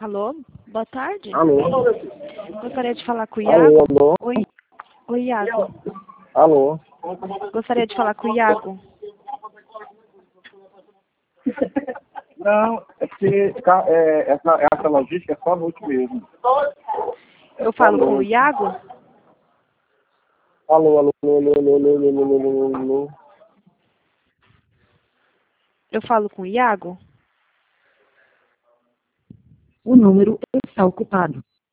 Alô, boa tarde. Alô? Gostaria de falar com o Iago. Alô? Oi, Iago. Alô? Gostaria de falar com o Iago. Não, é porque essa logística é só à noite mesmo. Eu falo com o Iago? Alô, alô, alô, alô, alô, alô, alô, alô, alô. Eu falo com o Iago? O número está ocupado.